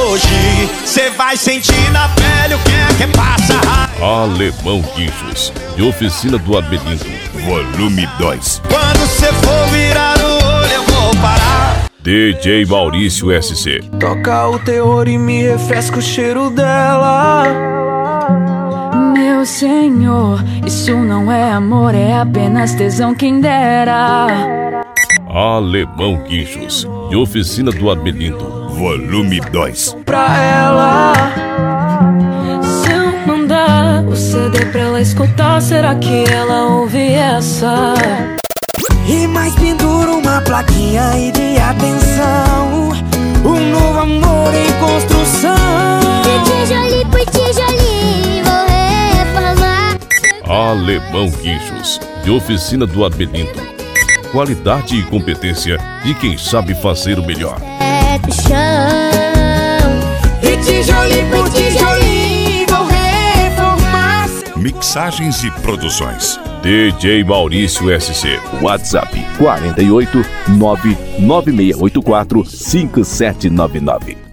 hoje, cê vai sentir na pele o que é que passa. Alemão Guinchos, de Oficina do Armelinto, volume 2. Quando cê for virar o olho eu vou parar. DJ Maurício SC. Toca o terror e me refresca o cheiro dela. Meu senhor, isso não é amor, é apenas tesão, quem dera. Alemão Guinchos, de Oficina do Armelinto, volume 2. Pra ela, Se eu mandar o CD pra ela escutar, será que ela ouve essa? e mais pendura uma plaquinha e de atenção. Um novo amor em construção. De tijolinho por tijolinho vou reformar. Alemão Guinchos, de Oficina do Armelinto. Qualidade e competência de quem sabe fazer o melhor. É do chão. E tijolinho por tijolinho vou reformar. Mixagens e produções. DJ Maurício SC. WhatsApp 48 99684 5799.